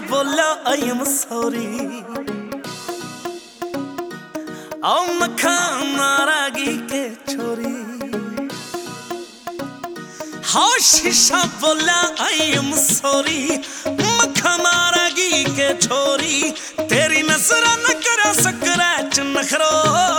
बोला I am sorry. आओ मखा नारागी के छोरी, हाँ शीशा बोला आई एम सॉरी। मखा नारागी के छोरी, तेरी नजरा न करा स्क्रैच नखरो।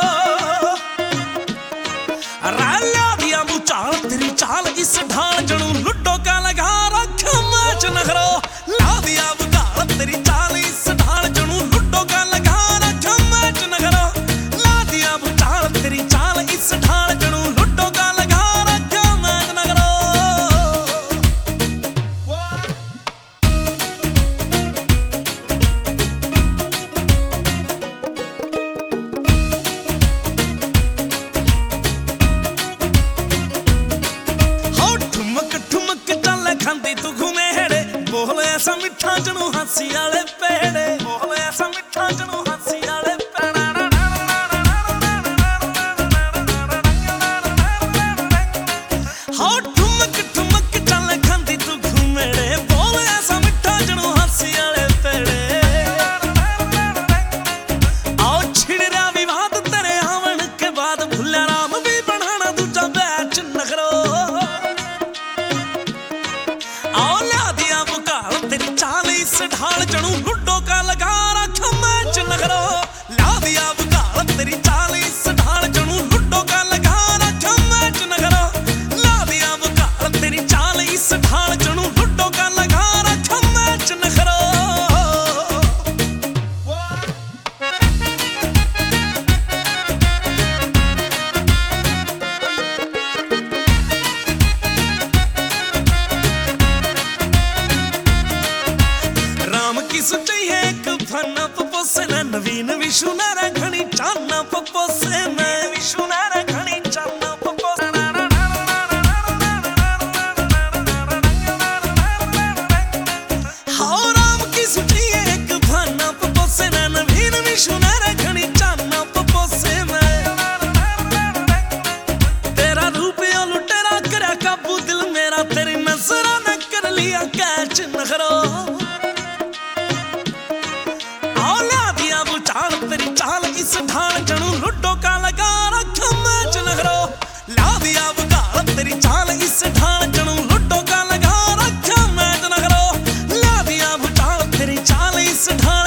राला दिया बुचाल तेरी चाल, इस ढाल जणू लुड्डो का लगा रखा मैच नखरो। ला दिया बुचाल तेरी चाल, इस ढाल जणू लुड्डो का लगा रखा मैच नखरो। ला दिया बुचाल तेरी चाल, इस ढाल जणू लुड्डो का लगा रखा मैच नखरो। खांदी तू घुमेड़े, बोल ऐसा मिठा जणू हासी आले पेड़े। बोल ऐसा मिठा जणू हासी आले पेड़े। हाँ ठुमक ठुमक चल खांदी तू घुमेड़े, बोल ऐसा मिठा जणू हासी आले पेड़े। आओ छिड़रा विवाद तेरे आवन के बाद, भुल्ला राम भी बनाना दूजा बैच नखरो। इस ढाल जणू लुड्डो का लगा रखा मैच नखरो। ला दिया बुगाल तेरी चाल, इस ढाल जणू लुड्डो का लगा रखा मैच नखरो। ला दिया बुगाल तेरी चाल, इस ढाल जणू लुड्डो का लगा रखा मैच नखरो। सुचई है एक फना पपोसे न नवीन विशु नारा घनी चाना पपोसे न विशु नारा घनी चाना पपोसे। हाँ राम की सुचई है एक फना पपोसे न नवीन विशु नारा घनी चाना पपोसे न। तेरा रूप यो लुटेरा करया काबू दिल मेरा, तेरी नजरा न कर लिया कैच नखरो। तेरी चाल, इस ढाल जणू लुड्डो का लगा रखा मैच नखरो। ला दिया बुगाल तेरी चाल, इस ढाल जणू लुड्डो का लगा रखा मैच नखरो। ला दिया बुगाल तेरी चाल, इस ढाल